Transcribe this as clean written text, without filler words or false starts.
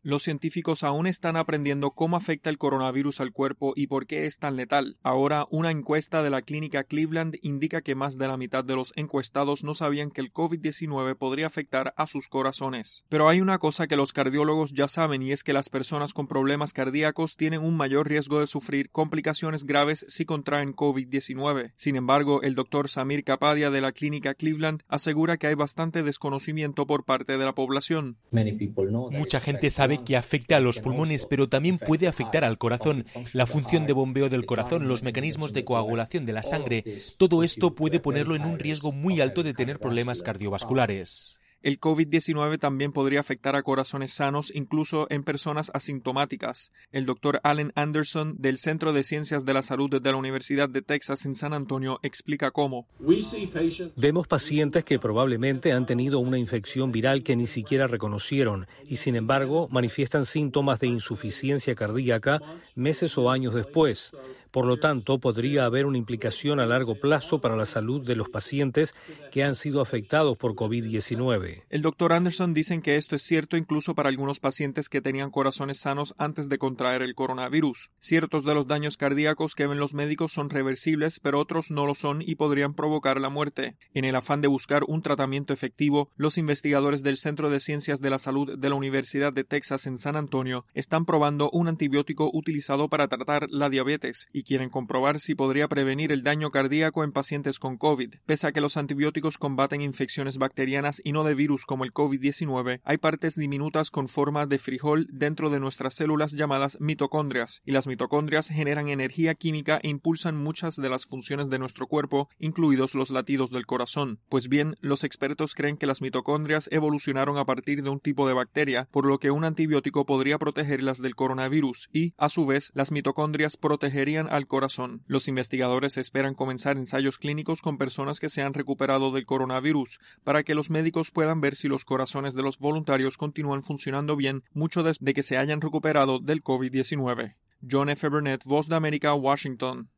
Los científicos aún están aprendiendo cómo afecta el coronavirus al cuerpo y por qué es tan letal. Ahora, una encuesta de la clínica Cleveland indica que más de la mitad de los encuestados no sabían que el COVID-19 podría afectar a sus corazones. Pero hay una cosa que los cardiólogos ya saben y es que las personas con problemas cardíacos tienen un mayor riesgo de sufrir complicaciones graves si contraen COVID-19. Sin embargo, el doctor Samir Kapadia de la clínica Cleveland asegura que hay bastante desconocimiento por parte de la población. Mucha gente sabe que afecta a los pulmones, pero también puede afectar al corazón, la función de bombeo del corazón, los mecanismos de coagulación de la sangre. Todo esto puede ponerlo en un riesgo muy alto de tener problemas cardiovasculares. El COVID-19 también podría afectar a corazones sanos, incluso en personas asintomáticas. El doctor Allen Anderson, del Centro de Ciencias de la Salud de la Universidad de Texas en San Antonio, explica cómo. Vemos pacientes que probablemente han tenido una infección viral que ni siquiera reconocieron y, sin embargo, manifiestan síntomas de insuficiencia cardíaca meses o años después. Por lo tanto, podría haber una implicación a largo plazo para la salud de los pacientes que han sido afectados por COVID-19. El doctor Anderson dice que esto es cierto incluso para algunos pacientes que tenían corazones sanos antes de contraer el coronavirus. Ciertos de los daños cardíacos que ven los médicos son reversibles, pero otros no lo son y podrían provocar la muerte. En el afán de buscar un tratamiento efectivo, los investigadores del Centro de Ciencias de la Salud de la Universidad de Texas en San Antonio están probando un antibiótico utilizado para tratar la diabetes y quieren comprobar si podría prevenir el daño cardíaco en pacientes con COVID. Pese a que los antibióticos combaten infecciones bacterianas y no de virus como el COVID-19, hay partes diminutas con forma de frijol dentro de nuestras células llamadas mitocondrias, y las mitocondrias generan energía química e impulsan muchas de las funciones de nuestro cuerpo, incluidos los latidos del corazón. Pues bien, los expertos creen que las mitocondrias evolucionaron a partir de un tipo de bacteria, por lo que un antibiótico podría protegerlas del coronavirus y, a su vez, las mitocondrias protegerían al corazón. Los investigadores esperan comenzar ensayos clínicos con personas que se han recuperado del coronavirus para que los médicos puedan ver si los corazones de los voluntarios continúan funcionando bien mucho desde que se hayan recuperado del COVID-19. John F. Burnett, Voz de América, Washington.